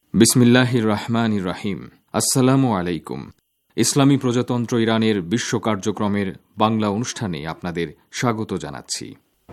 বিসমিল্লাহির রহমানির রহিম। আসসালামু আলাইকুম। ইসলামী প্রজাতন্ত্র ইরানের বিশ্ব কার্যক্রমের বাংলা অনুষ্ঠানে আপনাদের স্বাগত জানাচ্ছি।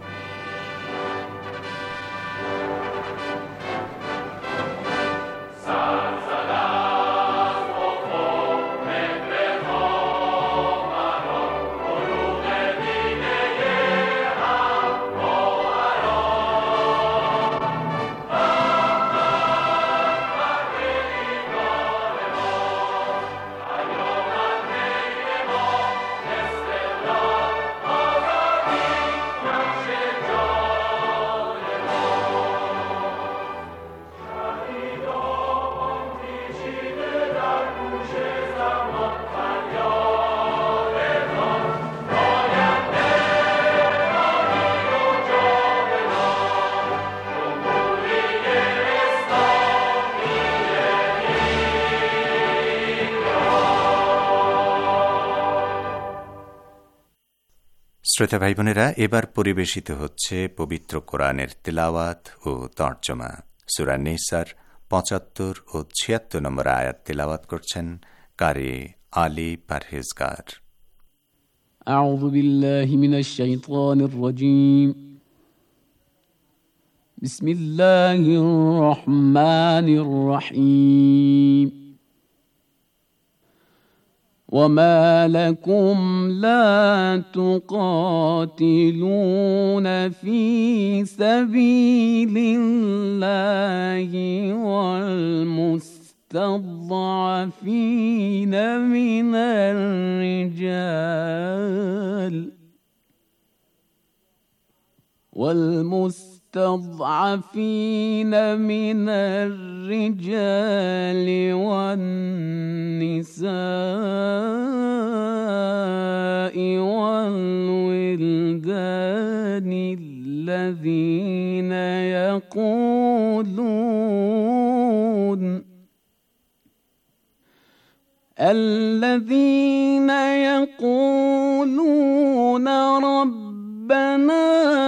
শ্রোতা ভাই বোনেরা, এবার পরিবেশিত হচ্ছে পবিত্র কোরআনের তিলাওয়াত ও তর্জমা। সূরা নিসার ৭৫ ও ৭৬ নম্বর আয়াত তিলাওয়াত করছেন কারি আলী পারহেজগার। আউযু বিল্লাহি মিনাশ শাইতানির রাজীম। বিসমিল্লাহির রহমানির রহিম। وما لكم لا تقاتلون في سبيل الله والمستضعفين من الرجال والنساء والولدان الذين يقولون ربنا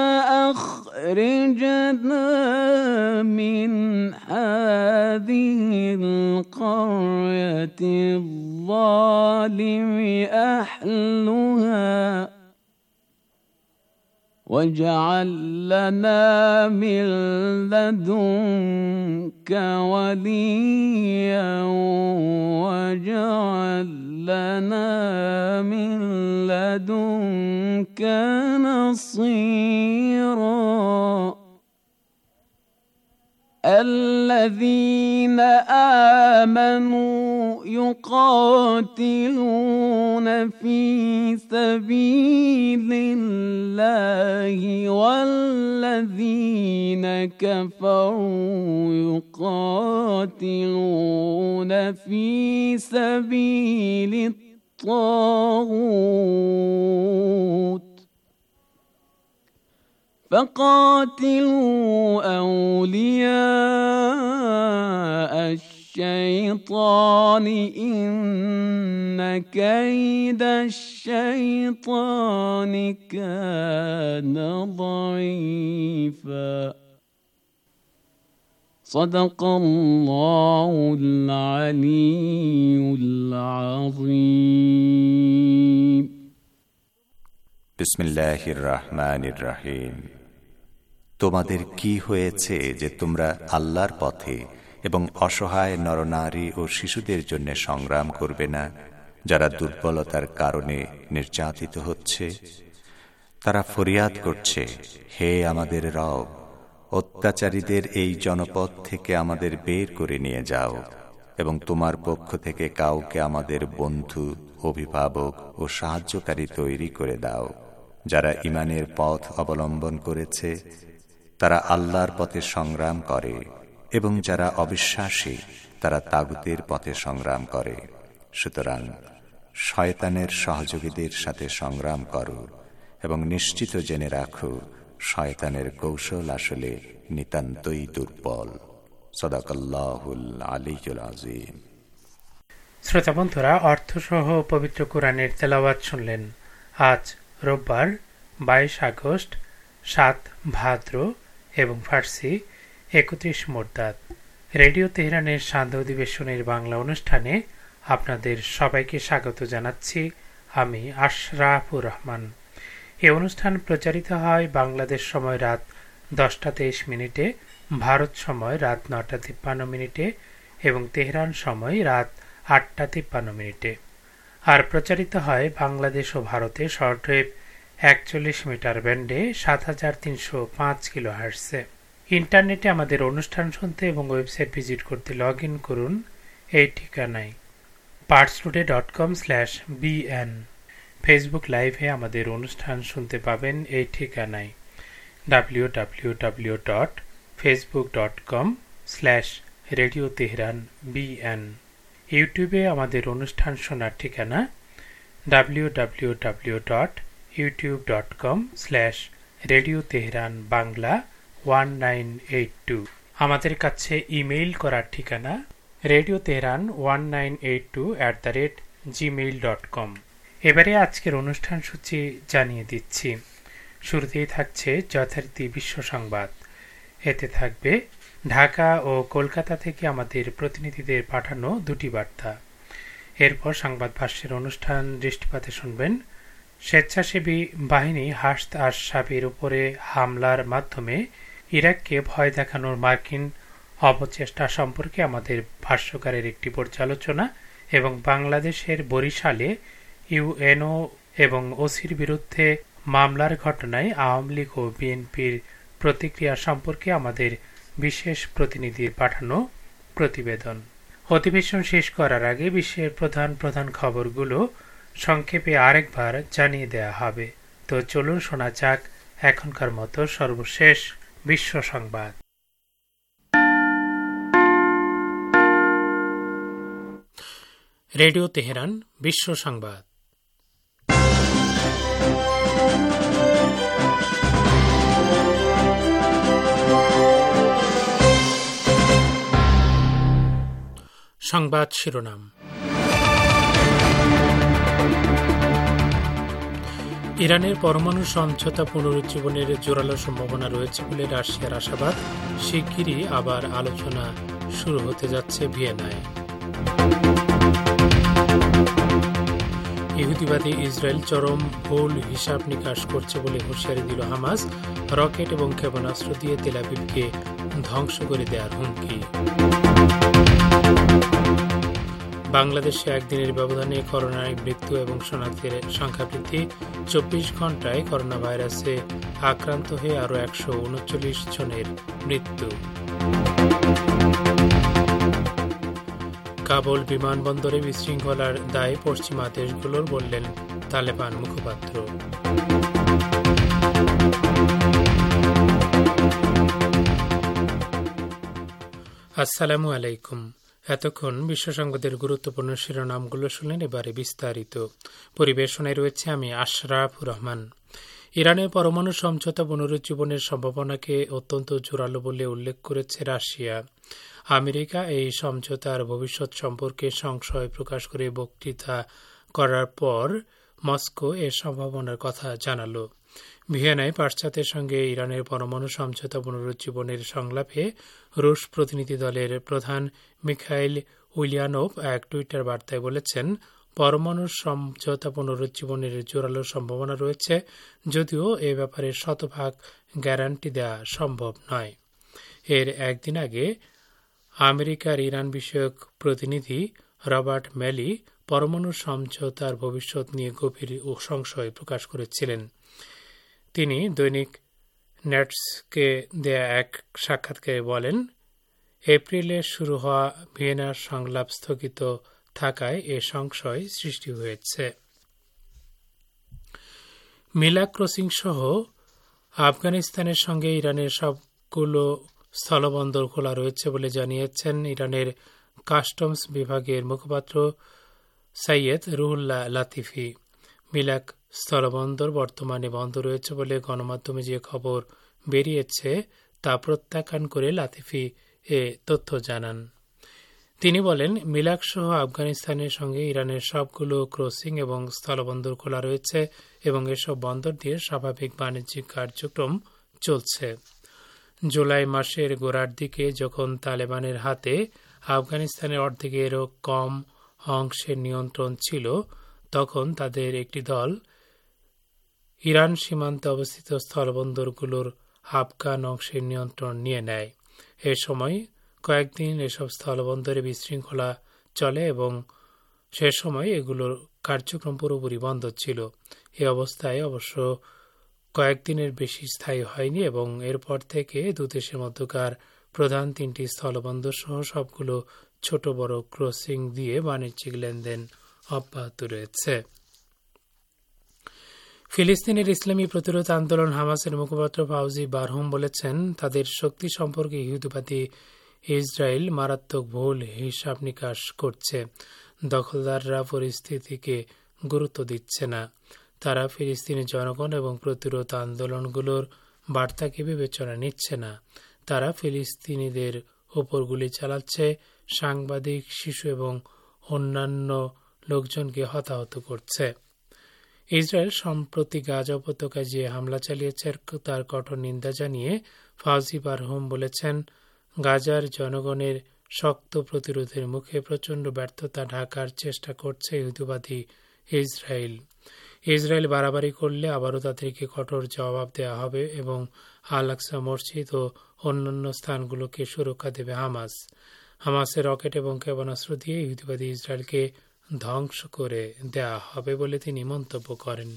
أخرجنا من هذه القرية الظالم أهلها واجعل لنا من لدنك وليا واجعل لنا من لدنك نصيرا. الذين آمنوا يقاتلون في سبيل الله والذين كفروا يقاتلون في سبيل الطاغوت فقاتلوا أولياء الشيطان إن كيد الشيطان كان ضعيفا. صدق الله العلي العظيم. বিসমিল্লাহির রহমানির রহিম। তোমাদের কি হয়েছে যে তোমরা আল্লাহর পথে এবং অসহায় নরনারী ও শিশুদের জন্য সংগ্রাম করবে না, যারা দুর্বলতার কারণে নির্যাতিত হচ্ছে? তারা ফরিয়াদ করছে, হে আমাদের রব, অত্যাচারীদের এই জনপদ থেকে আমাদের বের করে নিয়ে যাও এবং তোমার পক্ষ থেকে কাউকে আমাদের বন্ধু, অভিভাবক ও সাহায্যকারী তৈরি করে দাও। যারা ঈমানের পথ অবলম্বন করেছে তারা আল্লাহর পথে সংগ্রাম করে, এবং যারা অবিশ্বাসী তারা তাগুতের পথে সংগ্রাম করে। সুতরাং শয়তানের সহযোগীদের সাথে সংগ্রাম করো এবং নিশ্চিত জেনে রাখো, শয়তানের কৌশল আসলে নিতান্তই দুর্বল। সাদাকাল্লাহুল আলিয়্যুল আযীম। শ্রোতা বন্ধুরা, অর্থসহ পবিত্র কোরআনের তেলাওয়াত শুনলেন। আজ রোববার 22 আগস্ট, 7 ভাদ্র এবং ফার্সি 31 মুরতাদ। রেডিও তেহরানের সান্ধ্য অধিবেশনের বাংলা অনুষ্ঠানে আপনাদের সবাইকে স্বাগত জানাচ্ছি। আমি আশরাফুর রহমান। এই অনুষ্ঠান প্রচারিত হয় বাংলাদেশ সময় রাত 10:23, ভারত সময় রাত 9:53 এবং তেহরান সময় রাত 8:53। আর প্রচারিত হয় বাংলাদেশ ও ভারতে শর্টওয়েভ 41 মিটার ব্যান্ডে 7305 কিলোহার্টজে। ইন্টারনেটে আমাদের অনুষ্ঠান শুনতে এবং ওয়েবসাইট ভিজিট করতে লগ ইন করুন এই ঠিকানায় parstoday.com/bn। ফেসবুক লাইভে আমাদের অনুষ্ঠান শুনতে পাবেন এই ঠিকানায় www.facebook.com/radiotehranbn। ইউটিউবে আমাদের অনুষ্ঠান শোনার ঠিকানা www.youtube.com/radiotehranbangla 1982। আমাদের কাছে ইমেইল করার ঠিকানা radiotehran1982@gmail.com। এবারে আজকের অনুষ্ঠান সূচি জানিয়ে দিচ্ছি। শুরুতেই থাকছে যথারীতি বিশ্ব সংবাদ। এতে থাকবে ঢাকা ও কলকাতা থেকে আমাদের প্রতিনিধিদের পাঠানো দুটি বার্তা। এরপর সংবাদ ভাষ্যের অনুষ্ঠান দৃষ্টিপাতে শুনবেন স্বেচ্ছাসেবী বাহিনী হাশদ আশ-শাবির উপরে হামলার মাধ্যমে ইরাককে ভয় দেখানোর মার্কিন অপচেষ্টা সম্পর্কে আমাদের ভাষ্যকারের একটি পর্যালোচনা এবং বাংলাদেশের বরিশালে ইউএনও এবং ওসির বিরুদ্ধে মামলার ঘটনায় আওয়ামী লীগ ও বিএনপির প্রতিক্রিয়া সম্পর্কে আমাদের বিশেষ প্রতিনিধির পাঠানো প্রতিবেদন। অধিবেশন শেষ করার আগে বিশ্বের প্রধান প্রধান খবরগুলো সংক্ষেপে আরেকবার জানিয়ে দেয়া হবে। তো চলুন শোনা যাক এখনকার মতো সর্বশেষ বিশ্ব সংবাদ। রেডিও তেহরান বিশ্ব সংবাদ। সংবাদ শিরোনাম। ইরানের পরমাণু সমঝোতা পুনরুজ্জীবনের জোরালো সম্ভাবনা রয়েছে বলে রাশিয়ার আশাবাদ। শিগগিরই আবার আলোচনা শুরু হতে যাচ্ছে ভিয়েনায়। ইহুদিবাদী ইসরায়েল চরম ভুল হিসাব নিকাশ করছে বলে হুঁশিয়ারি দিল হামাস। রকেট এবং ক্ষেপণাস্ত্র দিয়ে তেল আবিবকে ধ্বংস করে দেওয়ার হুমকি। বাংলাদেশে একদিনের ব্যবধানে করোনায় মৃত্যু এবং শনাক্তের সংখ্যা বৃদ্ধি। 24 ঘণ্টায় করোনা ভাইরাসে আক্রান্ত হয়ে আরও 139 জনের মৃত্যু। কাবুল বিমানবন্দরে বিশৃঙ্খলার দায় পশ্চিমা দেশগুলোর, বললেন তালেবান মুখপাত্র। আসসালামু আলাইকুম। এতক্ষণ বিশ্ব সংবাদের গুরুত্বপূর্ণ শিরোনামগুলো শুনলেন। এবারে বিস্তারিত। পরিবেশনায় রয়েছে আমি আশরাফুর রহমান। ইরানের পরমাণু সমঝোতা পুনরুজ্জীবনের সম্ভাবনাকে অত্যন্ত জোরালো বলে উল্লেখ করেছে রাশিয়া। আমেরিকা এই সমঝোতার ভবিষ্যৎ সম্পর্কে সংশয় প্রকাশ করে বক্তৃতা করার পর মস্কো এর সম্ভাবনার কথা জানালো। ভিয়েনায় পাশ্চাত্যের সঙ্গে ইরানের পরমাণু সমঝোতা পুনরুজ্জীবনের সংলাপে রুশ প্রতিনিধি দলের প্রধান মিখাইল উলিয়ানোভ এক টুইটার বার্তায় বলেছেন, পরমাণু সমঝোতা পুনরুজ্জীবনের জোরালো সম্ভাবনা রয়েছে, যদিও এ ব্যাপারে শতভাগ গ্যারান্টি দেওয়া সম্ভব নয়। এর একদিন আগে আমেরিকার ইরান বিষয়ক প্রতিনিধি রবার্ট ম্যালি পরমাণু সমঝোতার ভবিষ্যৎ নিয়ে গভীর সংশয় প্রকাশ করেছিলেন। তিনি দৈনিক নেটসকে দেয়া এক সাক্ষাৎকারে বলেন, এপ্রিলে শুরু হওয়া ভিয়েনার সংলাপ স্থগিত থাকায় এ সংশয় সৃষ্টি হয়েছে। মিলা ক্রসিং সহ আফগানিস্তানের সঙ্গে ইরানের সবগুলো স্থলবন্দর খোলা রয়েছে বলে জানিয়েছেন ইরানের কাস্টমস বিভাগের মুখপাত্র সৈয়দ রুহুল্লাহ লাতিফি। মিলাক স্থলবন্দর বর্তমানে বন্ধ রয়েছে বলে গণমাধ্যমে যে খবর বেরিয়েছে তা প্রত্যাখ্যান করে লাতিফি এ তথ্য জানান। তিনি বলেন, মিলাক সহ আফগানিস্তানের সঙ্গে ইরানের সবগুলো ক্রসিং এবং স্থলবন্দর খোলা রয়েছে এবং এসব বন্দর দিয়ে স্বাভাবিক বাণিজ্যিক কার্যক্রম চলছে। জুলাই মাসের গোড়ার দিকে যখন তালেবানের হাতে আফগানিস্তানের অর্ধেকেরও কম অংশের নিয়ন্ত্রণ ছিল, তখন তাদের একটি দল ইরান সীমান্তে অবস্থিত স্থলবন্দরগুলোর আফগান অংশের নিয়ন্ত্রণ নিয়ে নেয়। এ সময় কয়েকদিন এসব স্থলবন্দরে বিশৃঙ্খলা চলে এবং সে সময় এগুলোর কার্যক্রম পুরোপুরি বন্ধ ছিল। এ অবস্থায় অবশ্য কয়েকদিনের বেশি স্থায়ী হয়নি এবং এরপর থেকে দুদেশের মধ্যকার প্রধান 3টি স্থলবন্দর সহ সবগুলো ছোট বড় ক্রসিং দিয়ে বাণিজ্যিক লেনদেন অব্যাহত রয়েছে। ফিলিস্তিনের ইসলামী প্রতিরোধ আন্দোলন হামাসের মুখপাত্র ফাউজি বারহুম বলেছেন, তাদের শক্তি সম্পর্কে ইহুদিবাদী ইসরায়েল মারাত্মক ভুল হিসাব নিকাশ করছে। দখলদাররা পরিস্থিতিকে গুরুত্ব দিচ্ছে না। তারা ফিলিস্তিনি জনগণ এবং প্রতিরোধ আন্দোলনগুলোর বার্তাকে বিবেচনা নিচ্ছে না। তারা ফিলিস্তিনিদের ওপর গুলি চালাচ্ছে, সাংবাদিক, শিশু এবং অন্যান্য লোকজনকে হতাহত করছে। ইসরায়েল সম্প্রতি গাজা উপত্যকায় যে হামলা চালিয়েছে তার কঠোর নিন্দা জানিয়ে ফাউজি বারহুম বলেছেন, গাজার জনগণের শক্ত প্রতিরোধের মুখে প্রচণ্ড ব্যর্থতা ঢাকার চেষ্টা করছে ইহুদিবাদী ইসরায়েল। ইসরায়েল বাড়াবাড়ি করলে আবারও তাদেরকে কঠোর জবাব দেওয়া হবে এবং আল আকসা মসজিদ ও অন্যান্য স্থানগুলোকে সুরক্ষা দেবে হামাস। হামাসের রকেট এবং ক্ষেপণাস্ত্র দিয়ে ইহুদিবাদী ইসরায়েলকে ধ্বংস করে দেওয়া হবে বলে তিনি মন্তব্য করেন।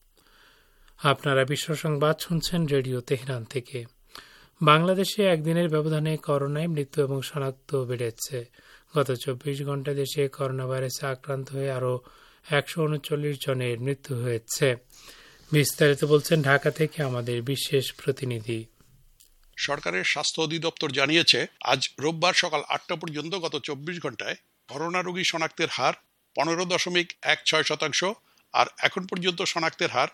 আপনারা বিশ্ব সংবাদ শুনছেন রেডিও তেহরান থেকে। বাংলাদেশে একদিনের ব্যবধানে করোনায় মৃত্যু এবং শনাক্ত বেড়েছে। গত 24 ঘন্টা দেশে করোনা ভাইরাসে আক্রান্ত হয়ে আরও 139 জনের মৃত্যু হয়েছে। বিস্তারিত বলছেন ঢাকা থেকে আমাদের বিশেষ প্রতিনিধি। সরকারের স্বাস্থ্য অধিদপ্তর জানিয়েছে, আজ রোববার সকাল 8টা পর্যন্ত গত 24 ঘন্টায় করোনা রোগী শনাক্তের হার 15.16%, আর এখন পর্যন্ত শনাক্তের হার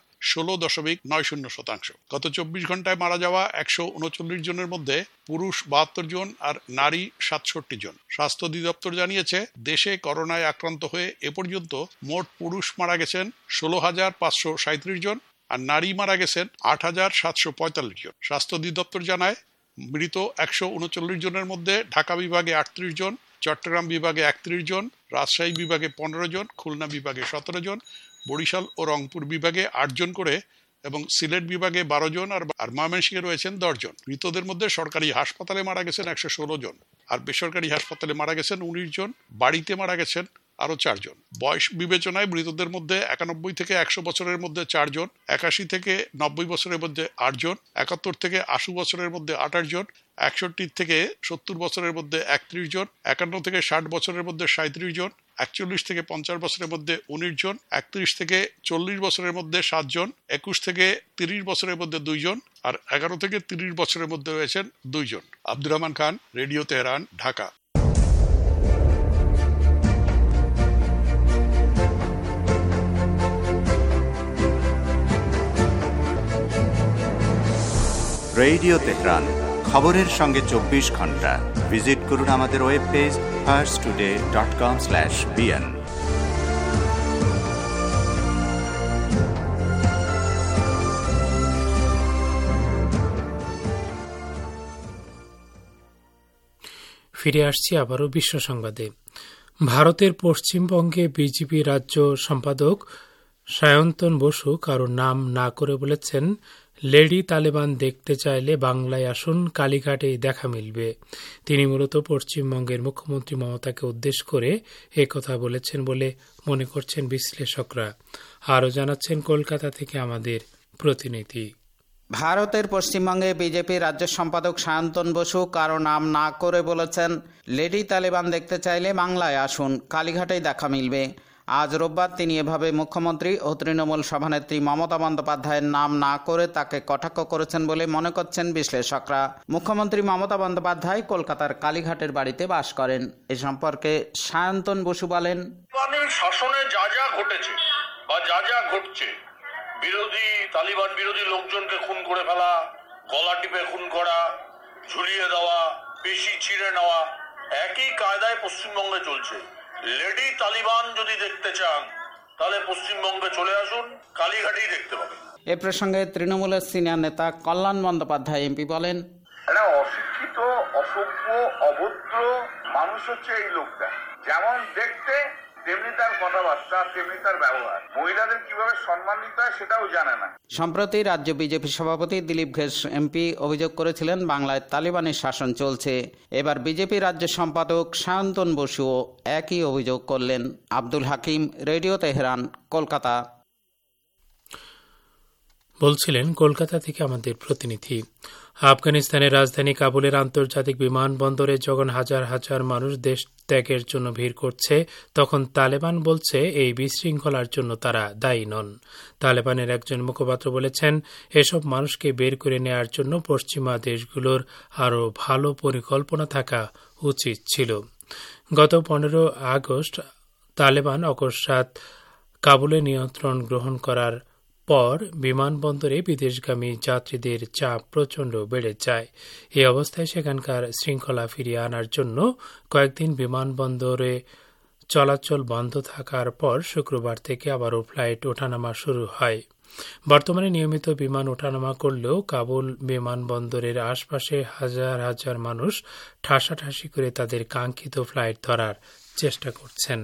16.90%। গত 24 ঘন্টায় মারা যাওয়া 139 জনের মধ্যে পুরুষ 72 জন আর নারী 67 জন। স্বাস্থ্য অধিদপ্তর জানিয়েছে, দেশে করোনায় আক্রান্ত হয়ে এ পর্যন্ত মোট পুরুষ মারা গেছেন 16,537 জন আর নারী মারা গেছেন 8,745 জন। স্বাস্থ্য অধিদপ্তর জানায়, মৃত 139 জনের মধ্যে ঢাকা বিভাগে 38 জন, চট্টগ্রাম বিভাগে 31 জন, রাজশাহী বিভাগে 15 জন, খুলনা বিভাগে 17 জন, বরিশাল ও রংপুর বিভাগে 8 জন করে এবং সিলেট বিভাগে 12 জন আর ময়মনসিংহে রয়েছেন 10 জন। মৃতদের মধ্যে সরকারি হাসপাতালে মারা গেছেন 116 জন আর বেসরকারি হাসপাতালে মারা গেছেন 19 জন, বাড়িতে মারা গেছেন আরো 4 জন। বয়স বিবেচনায় মৃতদের মধ্যে 91 থেকে 100 বছরের মধ্যে 4 জন, 81 থেকে 90 বছরের মধ্যে 8 জন, 71 থেকে 80 বছরের মধ্যে 28 জন, 61 থেকে 70 বছরের মধ্যে 31 জন, 51 থেকে 60 বছরের মধ্যে 37 জন, 41 থেকে 50 বছরের মধ্যে 19 জন, 31 থেকে 40 বছরের মধ্যে 7 জন, 21 থেকে 30 বছরের মধ্যে 2 জন আর 11 থেকে 30 বছরের মধ্যে রয়েছেন 2 জন। Abdur Rahman Khan, radio Tehran, Dhaka. Radio Tehran, খবরের সঙ্গে 24 ঘন্টা। ভিজিট করুন আমাদের ওয়েব পেজ farstoday.com/bn। ফিরে আসছি আবারও বিশ্ব সংবাদে। ভারতের পশ্চিমবঙ্গে বিজেপি রাজ্য সম্পাদক সায়ন্তন বসু কারো নাম না করে বলেছেন, লেডি তালেবান দেখতে চাইলে বাংলায় আসুন, কালীঘাটেই দেখা মিলবে। তিনি মূলত পশ্চিমবঙ্গের মুখ্যমন্ত্রী মমতাকে উদ্দেশ্য করে একথা বলেছেন বলে মনে করছেন বিশ্লেষকরা। আরও জানাচ্ছেন কলকাতা থেকে আমাদের প্রতিনিধি। ভারতের পশ্চিমবঙ্গে বিজেপি রাজ্য সম্পাদক সায়ন্তন বসু কারো নাম না করে বলেছেন, লেডি তালেবান দেখতে চাইলে বাংলায় আসুন, কালীঘাটেই দেখা মিলবে। আজ রোববার তিনি এভাবে মুখ্যমন্ত্রী ও তৃণমূল সভানেত্রী মমতা বন্দ্যোপাধ্যায়ের নাম না করে তাকে কটাক্ষ করেছেন বলে মনে করছেন বিশ্লেষকরা। মুখ্যমন্ত্রী মমতা বন্দ্যোপাধ্যায় কলকাতার কালীঘাটের বাড়িতে বাস করেন। এ সম্পর্কে সায়ন্তন বসু বলেন, শাসনে যা যা ঘটেছে বা যা যা ঘটছে, তালিবান বিরোধী লোকজনকে খুন করে ফেলা, গলা টিপে খুন করা, ঝুলিয়ে দেওয়া, পেশি ছিঁড়ে নেওয়া, একই কায়দায় পশ্চিমবঙ্গে চলছে। লেডি তালিবান যদি দেখতে চান তাহলে পশ্চিমবঙ্গে চলে আসুন, কালীঘাটেই দেখতে পাবেন। এ প্রসঙ্গে তৃণমূলের সিনিয়র নেতা কল্যাণ বন্দ্যোপাধ্যায় এমপি বলেন, একটা অশিক্ষিত, অসভ্য, অভদ্র মানুষ হচ্ছে এই লোকটা। যেমন দেখতে তেমনি তার কথাবার্তা, তেমনি তার ব্যবহার। মহিলাদের কিভাবে সম্মান দিতে হয় সেটাও জানে না। সম্প্রতি রাজ্য বিজেপি সভাপতি দিলীপ ঘোষ এমপি অভিযোগ করেছিলেন বাংলায় তালিবানের শাসন চলছে। এবার বিজেপি রাজ্য সম্পাদক সায়ন্তন বসুও একই অভিযোগ করলেন। Abdul Hakim, radio Tehran, Kolkata. বলছিলেন কলকাতা থেকে আমাদের প্রতিনিধি। আফগানিস্তানের রাজধানী কাবুলের আন্তর্জাতিক বিমানবন্দরে যখন হাজার হাজার মানুষ দেশ ত্যাগের জন্য ভিড় করছে, তখন তালেবান বলছে এই বিশৃঙ্খলার জন্য তারা দায়ী নন। তালেবানের একজন মুখপাত্র বলেছেন, এসব মানুষকে বের করে নেয়ার জন্য পশ্চিমা দেশগুলোর আরও ভালো পরিকল্পনা থাকা উচিত ছিল। গত 15 আগস্ট তালেবান অকস্মাৎ কাবুলে নিয়ন্ত্রণ গ্রহণ করার পর বিমানবন্দরে বিদেশগামী যাত্রীদের চাপ প্রচণ্ড বেড়ে যায়। এই অবস্থায় সেখানকার শৃঙ্খলা ফিরিয়ে আনার জন্য কয়েকদিন বিমানবন্দরে চলাচল বন্ধ থাকার পর শুক্রবার থেকে আবারও ফ্লাইট ওঠানামা শুরু হয়। বর্তমানে নিয়মিত বিমান ওঠানামা করলেও কাবুল বিমানবন্দরের আশপাশে হাজার হাজার মানুষ ঠাসাঠাসি করে তাদের কাঙ্ক্ষিত ফ্লাইট ধরার চেষ্টা করছেন।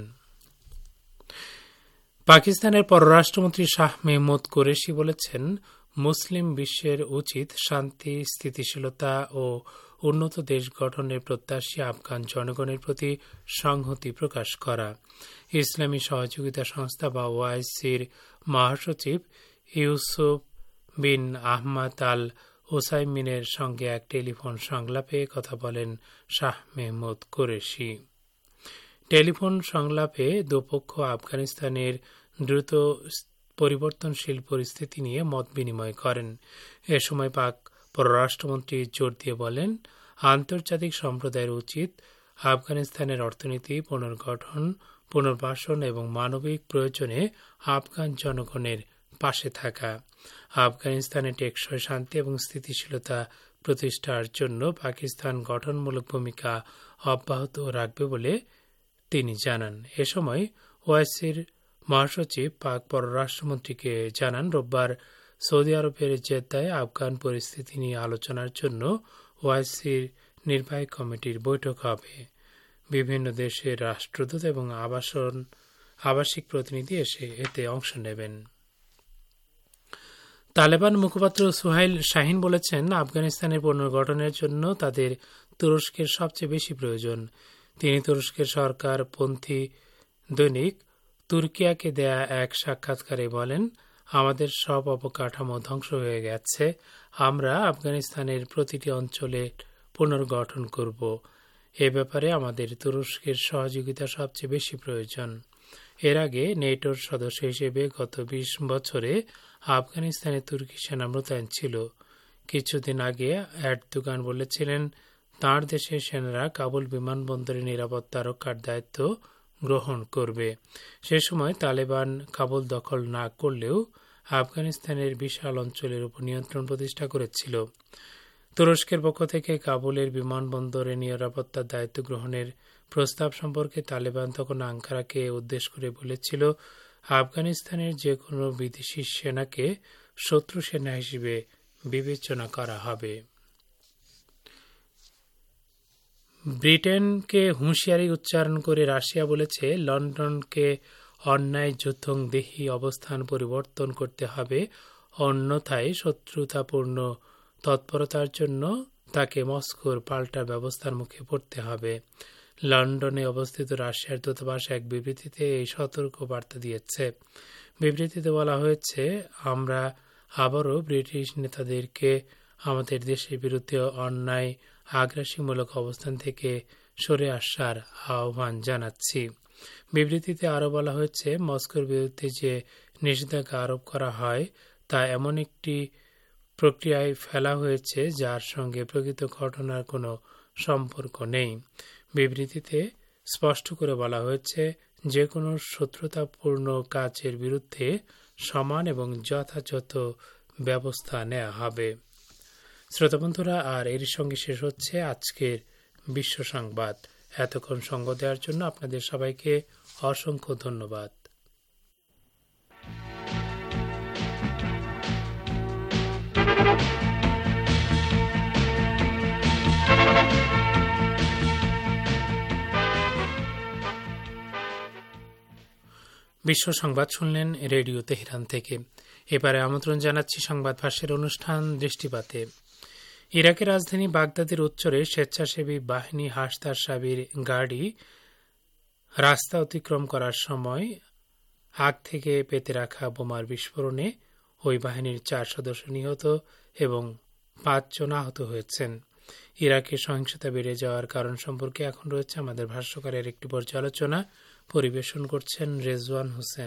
পাকিস্তানের পররাষ্ট্রমন্ত্রী শাহ মেহমুদ কুরেশি বলেছেন, মুসলিম বিশ্বের উচিত শান্তি, স্থিতিশীলতা ও উন্নত দেশ গঠনের প্রত্যাশী আফগান জনগণের প্রতি সংহতি প্রকাশ করা। ইসলামী সহযোগিতা সংস্থা বা ওআইসির মহাসচিব ইউসুফ বিন আহমদ আল ওসাইমিনের সঙ্গে এক টেলিফোন সংলাপে কথা বলেন শাহ মেহমুদ কুরেশি। টেলিফোন সংলাপে দুপক্ষ আফগানিস্তানের দ্রুত পরিবর্তনশীল পরিস্থিতি নিয়ে মত বিনিময় করেন। এ সময় পাক পররাষ্ট্রমন্ত্রী জোর দিয়ে বলেন, আন্তর্জাতিক সম্প্রদায়ের উচিত আফগানিস্তানের অর্থনীতি পুনর্গঠন, পুনর্বাসন এবং মানবিক প্রয়োজনে আফগান জনগণের পাশে থাকা। আফগানিস্তানে টেকসই শান্তি এবং স্থিতিশীলতা প্রতিষ্ঠার জন্য পাকিস্তান গঠনমূলক ভূমিকা অব্যাহত রাখবে বলে তিনি জানান। এ সময় ওআইসির মহাসচিব পাক পররাষ্ট্রমন্ত্রীকে জানান, রোববার সৌদি আরবের জেদ্দায় আফগান পরিস্থিতি নিয়ে আলোচনার জন্য ওআইসির নির্বাহী কমিটির বৈঠক হবে। বিভিন্ন দেশের রাষ্ট্রদূত এবং আবাসিক প্রতিনিধি এসে এতে অংশ নেবেন। তালেবান মুখপাত্র সুহাইল শাহিন বলেছেন, আফগানিস্তানের পুনর্গঠনের জন্য তাদের তুরস্কের সবচেয়ে বেশি প্রয়োজন। তিনি তুরস্কের সরকারপন্থী দৈনিক তুর্কিয়াকে দেয়া এক সাক্ষাৎকারে বলেন, আমাদের সব অবকাঠামো ধ্বংস হয়ে গেছে। আমরা আফগানিস্তানের প্রতিটি অঞ্চলে পুনর্গঠন করব। এ ব্যাপারে আমাদের তুরস্কের সহযোগিতা সবচেয়ে বেশি প্রয়োজন। এর আগে নেটোর সদস্য হিসেবে গত 20 বছরে আফগানিস্তানে তুর্কি সেনা মোতায়েন ছিল। কিছুদিন আগে এরদোগান বলেছিলেন, তাঁর দেশের সেনারা কাবুল বিমানবন্দরে নিরাপত্তা রক্ষার দায়িত্ব গ্রহণ করবে। সে সময় তালেবান কাবুল দখল না করলেও আফগানিস্তানের বিশাল অঞ্চলের উপর নিয়ন্ত্রণ প্রতিষ্ঠা করেছিল। তুরস্কের পক্ষ থেকে কাবুলের বিমানবন্দরে নিরাপত্তার দায়িত্ব গ্রহণের প্রস্তাব সম্পর্কে তালেবান তখন আঙ্কারাকে উদ্দেশ্য করে বলেছিল, আফগানিস্তানের যে কোনো বিদেশি সেনাকে শত্রু সেনা হিসেবে বিবেচনা করা হবে। ব্রিটেনকে হুঁশিয়ারি উচ্চারণ করে রাশিয়া বলেছে, লন্ডনকে অন্যায় যুদ্ধংদেহী অবস্থান পরিবর্তন করতে হবে, অন্যথায় শত্রুতাপূর্ণ তৎপরতার জন্য তাকে মস্কোর পাল্টা ব্যবস্থার মুখে পড়তে হবে। লন্ডনে অবস্থিত রাশিয়ার দূতাবাস এক বিবৃতিতে এই সতর্ক বার্তা দিয়েছে। বিবৃতিতে বলা হয়েছে, আমরা আবারও ব্রিটিশ নেতাদেরকে আমাদের দেশের বিরুদ্ধে অন্যায় আগ্রাসীমূলক অবস্থান থেকে সরে আসার আহ্বান জানাচ্ছি। বিবৃতিতে আরও বলা হয়েছে, মস্কোর বিরুদ্ধে যে নিষেধাজ্ঞা আরোপ করা হয় তা এমন একটি প্রক্রিয়ায় ফেলা হয়েছে যার সঙ্গে প্রকৃত ঘটনার কোনো সম্পর্ক নেই। বিবৃতিতে স্পষ্ট করে বলা হয়েছে, যে কোনো শত্রুতাপূর্ণ কাজের বিরুদ্ধে সমান এবং যথাযথ ব্যবস্থা নেওয়া হবে। শ্রোতা বন্ধুরা, আর এর সঙ্গে শেষ হচ্ছে আজকের বিশ্ব সংবাদ। এতক্ষণ সঙ্গ দেওয়ার জন্য আপনাদের সবাইকে অসংখ্য ধন্যবাদ। বিশ্ব সংবাদ শুনলেন রেডিও তেহরান থেকে। এবারে আমন্ত্রণ জানাচ্ছি সংবাদ ভাষ্যের অনুষ্ঠান দৃষ্টিপাতে। ইরাকের রাজধানী বাগদাদের উত্তরে স্বেচ্ছাসেবী বাহিনী হাসদার সাবির গাড়ি রাস্তা অতিক্রম করার সময় আগ থেকে পেতে রাখা বোমার বিস্ফোরণে ওই বাহিনীর 4 সদস্য নিহত এবং 5 জন আহত হয়েছেন। ইরাকে সহিংসতা বেড়ে যাওয়ার কারণ সম্পর্কে এখন রয়েছে আমাদের ভাষ্যকারের একটি পর্যালোচনা। পরিবেশন করছেন রেজওয়ান হোসেন।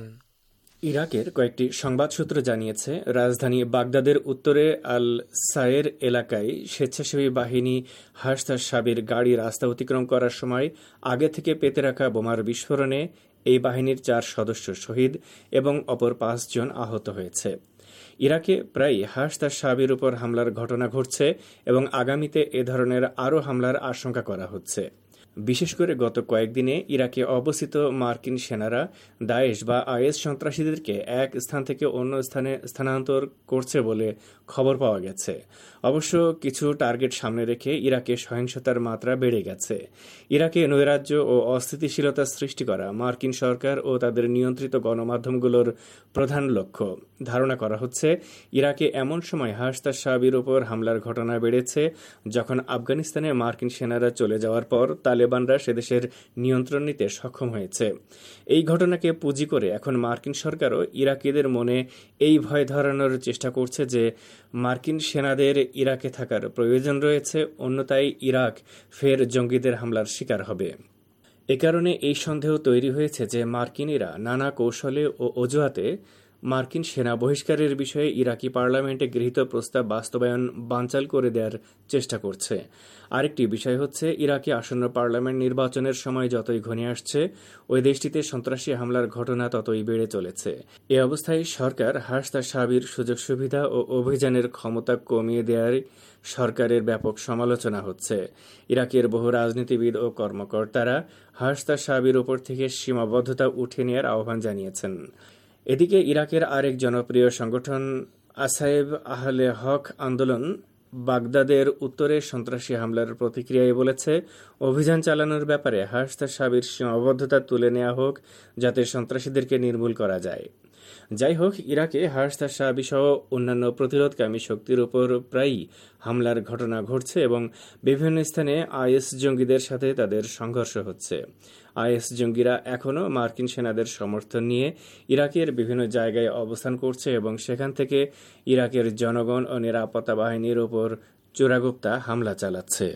ইরাকের কয়েকটি সংবাদ সূত্র জানিয়েছে, রাজধানী বাগদাদের উত্তরে আল সায়ের এলাকায় স্বেচ্ছাসেবী বাহিনী হাসদার সাবির গাড়ি রাস্তা অতিক্রম করার সময় আগে থেকে পেতে রাখা বোমার বিস্ফোরণে এই বাহিনীর 4 সদস্য শহীদ এবং অপর 5 জন আহত হয়েছে। ইরাকে প্রায় হাসদার সাবির উপর হামলার ঘটনা ঘটছে এবং আগামীতে এ ধরনের আরও হামলার আশঙ্কা করা হচ্ছে। বিশেষ করে গত কয়েকদিনে ইরাকে অবস্থিত মার্কিন সেনারা দায়েশ বা আইএস সন্ত্রাসীদেরকে এক স্থান থেকে অন্য স্থানে স্থানান্তর করছে বলে খবর পাওয়া গেছে। অবশ্য কিছু টার্গেট সামনে রেখে ইরাকে সহিংসতার মাত্রা বেড়ে গেছে। ইরাকে নৈরাজ্য ও অস্থিতিশীলতা সৃষ্টি করা মার্কিন সরকার ও তাদের নিয়ন্ত্রিত গণমাধ্যমগুলোর প্রধান লক্ষ্য। ধারণা করা হচ্ছে ইরাকে এমন সময় হাসদার সাবির উপর হামলার ঘটনা বেড়েছে যখন আফগানিস্তানে মার্কিন সেনারা চলে যাওয়ার পর তালেবানরা সেদেশের নিয়ন্ত্রণ নিতে সক্ষম হয়েছে। এই ঘটনাকে পুঁজি করে এখন মার্কিন সরকারও ইরাকিদের মনে এই ভয় ধরানোর চেষ্টা করছে যে মার্কিন সেনাদের ইরাকে থাকার প্রয়োজন রয়েছে, অন্যথায় ইরাক ফের জঙ্গিদের হামলার শিকার হবে। এ কারণে এই সন্দেহ তৈরি হয়েছে যে মার্কিনিরা নানা কৌশলে ও অজুহাতে মার্কিন সেনা বহিষ্কারের বিষয়ে ইরাকি পার্লামেন্টে গৃহীত প্রস্তাব বাস্তবায়ন বানচাল করে দেওয়ার চেষ্টা করছে। আরেকটি বিষয় হচ্ছে, ইরাকে আসন্ন পার্লামেন্ট নির্বাচনের সময় যতই ঘনিয়ে আসছে ওই দেশটিতে সন্ত্রাসী হামলার ঘটনা ততই বেড়ে চলেছে। এ অবস্থায় সরকার হাসদার সাবির সুযোগ সুবিধা ও অভিযানের ক্ষমতা কমিয়ে দেওয়ার সরকারের ব্যাপক সমালোচনা হচ্ছে। ইরাকের বহু রাজনীতিবিদ ও কর্মকর্তারা হাসদার সাবির উপর থেকে সীমাবদ্ধতা উঠে নেওয়ার আহ্বান জানিয়েছেন। এদিকে ইরাকের আরেক জনপ্রিয় সংগঠন আসায়েব আহলে হক আন্দোলন বাগদাদের উত্তরে সন্ত্রাসী হামলার প্রতিক্রিয়ায় বলেছে, অভিযান চালানোর ব্যাপারে হাসদার সাবির সীমাবদ্ধতা তুলে নেওয়া হোক যাতে সন্ত্রাসীদেরকে নির্মূল করা যায়। যাই হোক, ইরাকে হাসদার সাবি সহ অন্যান্য প্রতিরোধকামী শক্তির উপর প্রায়ই হামলার ঘটনা ঘটছে এবং বিভিন্ন স্থানে আইএস জঙ্গিদের সাথে তাদের সংঘর্ষ হচ্ছে। আইএস জঙ্গিরা এখনও মার্কিন সেনাদের সমর্থন নিয়ে ইরাকের বিভিন্ন জায়গায় অবস্থান করছে এবং সেখান থেকে ইরাকের জনগণ ও নিরাপত্তা বাহিনীর উপর চোরাগুপ্তা হামলা চালাচ্ছে।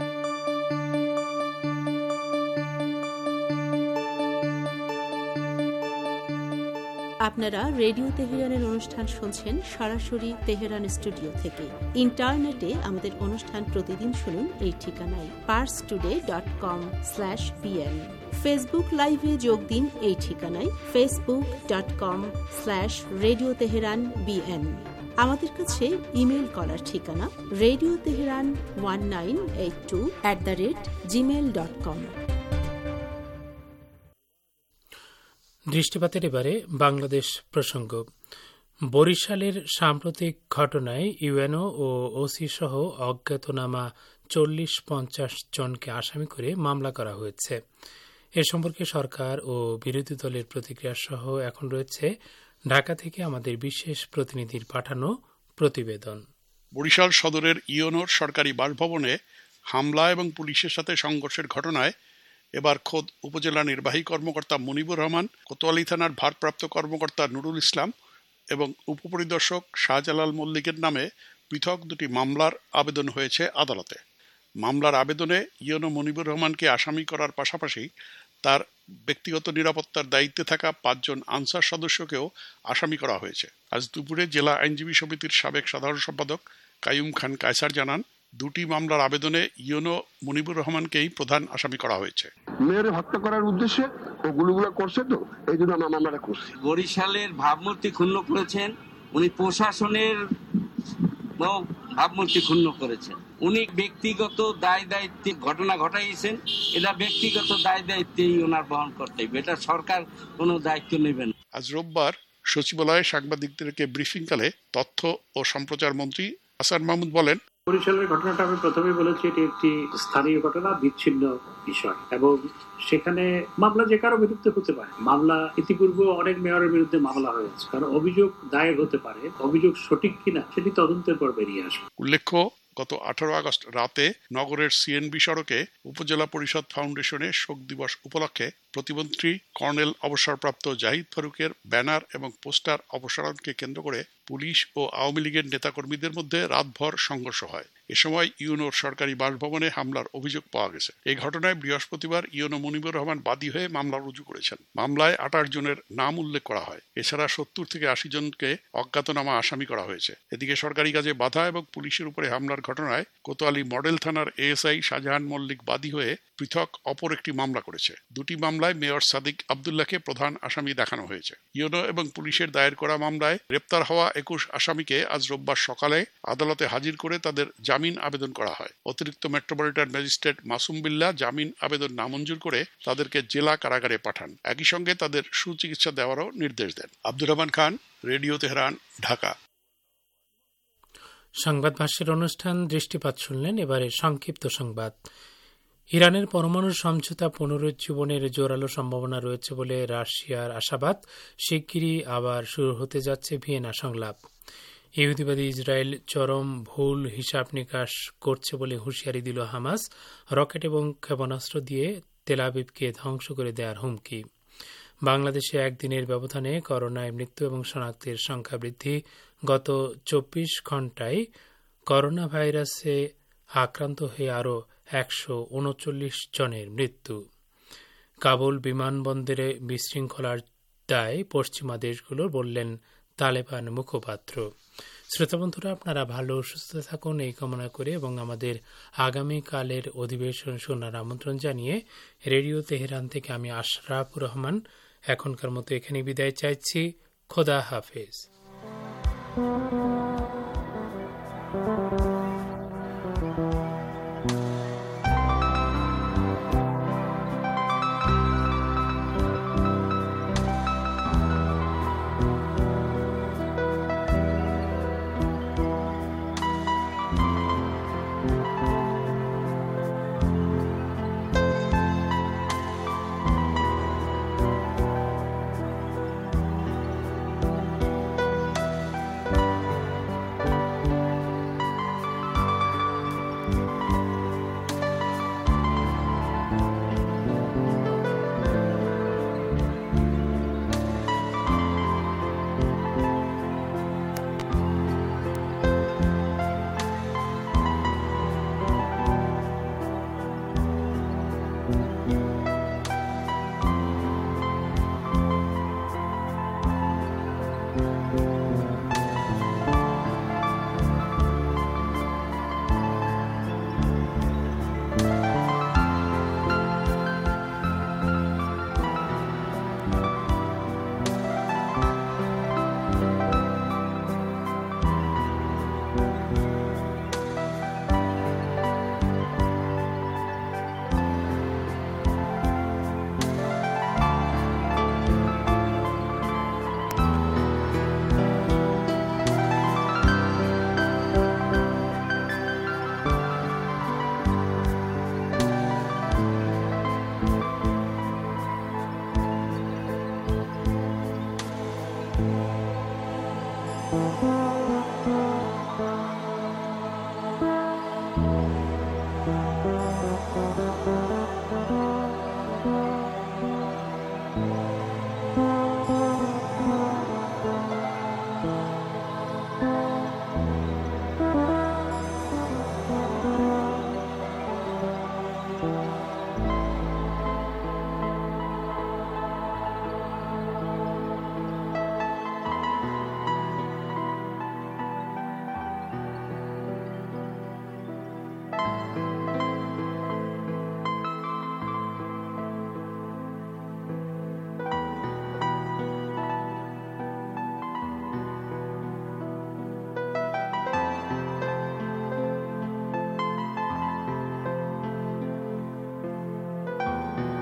আপনারা রেডিও তেহরানের অনুষ্ঠান শুনছেন সরাসরি তেহরান স্টুডিও থেকে। ইন্টারনেটে আমাদের অনুষ্ঠান প্রতিদিন শুনুন এই ঠিকানায় parstoday.com/pn। ফেসবুক লাইভে যোগ দিন এই ঠিকানায় facebook.com/radio teheran bn। আমাদের কাছে ইমেল করার ঠিকানা radioteheran1982@gmail.com। দৃষ্টিপাতের এবারে বাংলাদেশ প্রসঙ্গ। বরিশালের সাম্প্রতিক ঘটনায় ইউএনও ও ওসি সহ অজ্ঞাতনামা 40-50 জনকে আসামি করে মামলা করা হয়েছে। এ সম্পর্কে সরকার ও বিরোধী দলের প্রতিক্রিয়া সহ এখন রয়েছে ঢাকা থেকে আমাদের বিশেষ প্রতিনিধির পাঠানো প্রতিবেদন। বরিশাল সদরের ইউএনওর সরকারি বাসভবনে হামলা এবং পুলিশের সাথে সংঘর্ষের ঘটনায় এবার খোদ উপজেলা নির্বাহী কর্মকর্তা মনিবুর রহমান, কোতোয়ালি থানার ভারপ্রাপ্ত কর্মকর্তা নুরুল ইসলাম এবং উপপরিদর্শক শাহজালাল মল্লিকের নামে পৃথক 2টি মামলার আবেদন হয়েছে আদালতে। মামলার আবেদনে ইউএনও মনিবুর রহমানকে আসামি করার পাশাপাশি তার ব্যক্তিগত নিরাপত্তার দায়িত্বে থাকা 5 জন আনসার সদস্যকেও আসামি করা হয়েছে। আজ দুপুরে জেলা আইনজীবী সমিতির সাবেক সাধারণ সম্পাদক কাইয়ুম খান কায়সার জানান, 2টি মামলার আবেদনে ইউএনও মনিবুর রহমানকেই প্রধান আসামি করা হয়েছে। মেয়ের হত্যা করার উদ্দেশ্যে ও গুলোগুলো করছে, তো এই জন্য আমরা মামলাটা করছি। বরিশালের ভাবমূর্তি ক্ষুণ্ণ করেছেন উনি, প্রশাসনের ভাবমূর্তি ক্ষুণ্ণ করেছেন উনি, ব্যক্তিগত দায় দায়িত্বে ঘটনা ঘটাইছেন, এটা ব্যক্তিগত দায় দায়িত্বেই ওনার বহন করতে হবে, এটা সরকার কোনো দায়িত্ব নেবেন। আজ রোববার সচিবালয়ে সাংবাদিকদেরকে ব্রিফিংকালে তথ্য ও সম্প্রচার মন্ত্রী হাসান মাহমুদ বলেন, বরিশালের ঘটনাটা আমি প্রথমেই বলেছি, এটি একটি স্থানীয় ঘটনা, বিচ্ছিন্ন বিষয়, এবং সেখানে মামলা যে কারো বিরুদ্ধে হতে পারে। মামলা ইতিপূর্বে অনেক মেয়রের বিরুদ্ধে মামলা হয়েছে, কারণ অভিযোগ দায়ের হতে পারে, অভিযোগ সঠিক কিনা সেটি তদন্তের পর বেরিয়ে আসবে। উল্লেখ্য, গত 18 আগস্ট রাতে নগরের সিএনবি সড়কে উপজেলা পরিষদ ফাউন্ডেশনে শোক দিবস উপলক্ষে প্রতিমন্ত্রী কর্নেল অবসরপ্রাপ্ত জাহিদ ফারুকের ব্যানার এবং পোস্টার অপসারণকে কেন্দ্র করে পুলিশ ও আওয়ামী লীগের নেতাকর্মীদের মধ্যে রাতভর সংঘর্ষ হয়। এ সময় ইউনোর সরকারি বাসভবনে হামলার অভিযোগ পাওয়া গেছে। এই ঘটনায় বৃহস্পতিবার ইউনো মুনিবুর রহমান বাদী হয়ে মামলা রুজু করেছেন। মামলায় 28 জনের নাম উল্লেখ করা হয়। এছাড়া 70 থেকে 80 জনকে অজ্ঞাতনামা আসামি করা হয়েছে। এদিকে সরকারি কাজে বাধা এবং পুলিশের উপরে হামলার ঘটনায় কোতোয়ালি মডেল থানার এএসআই শাহজাহান মল্লিক বাদী হয়ে পৃথক অপর একটি মামলা করেছে। দুটি মামলায় মেয়র সাদিক আব্দুল্লাহকে প্রধান আসামি দেখানো হয়েছে। ইউনো এবং পুলিশের দায়ের করা মামলায় গ্রেপ্তার হওয়া 21 আসামিকে আজ রোববার সকালে আদালতে হাজির করে তাদের জামিন আবেদন করা হয়। অতিরিক্ত মেট্রোপলিটন ম্যাজিস্ট্রেট মাসুম বিল্লাহ জামিন আবেদন নামঞ্জুর করে তাদেরকে জেলা কারাগারে পাঠান। একই সঙ্গে তাদের সুচিকিৎসা দেওয়ারও নির্দেশ দেন। Abdur Rahman Khan, radio Tehran, Dhaka. সংবাদ ভাষ্যের অনুষ্ঠান দৃষ্টিপাত শুনলেন। এবারে সংক্ষিপ্ত সংবাদ। ইরানের পরমাণু সমঝোতা পুনরুজ্জীবনের জোরালো সম্ভাবনা রয়েছে বলে রাশিয়ার আশাবাদ। শিগগিরই আবার শুরু হতে যাচ্ছে ভিয়েনা সংলাপ। ইহুদিবাদী ইসরায়েল চরম ভুল হিসাব নিকাশ করছে বলে হুঁশিয়ারি দিল হামাস। রকেট এবং ক্ষেপণাস্ত্র দিয়ে তেল আবিবকে ধ্বংস করে দেওয়ার হুমকি। বাংলাদেশে একদিনের ব্যবধানে করোনায় মৃত্যু এবং শনাক্তের সংখ্যা বৃদ্ধি। গত 24 ঘণ্টায় করোনা ভাইরাসে আক্রান্ত হয়ে আরও 139 জনের মৃত্যু। কাবুল বিমানবন্দরে বিশৃঙ্খলার দায় পশ্চিমা দেশগুলোর, বললেন তালেবান মুখপাত্র। শ্রোতাবন্ধুরা, আপনারা ভালো সুস্থ থাকুন এই কামনা করে এবং আমাদের আগামীকালের অধিবেশন শোনার আমন্ত্রণ জানিয়ে রেডিও তেহরান থেকে আমি আশরাফুর রহমান এখনকার মতো এখানে বিদায় চাইছি। খোদা হাফেজ।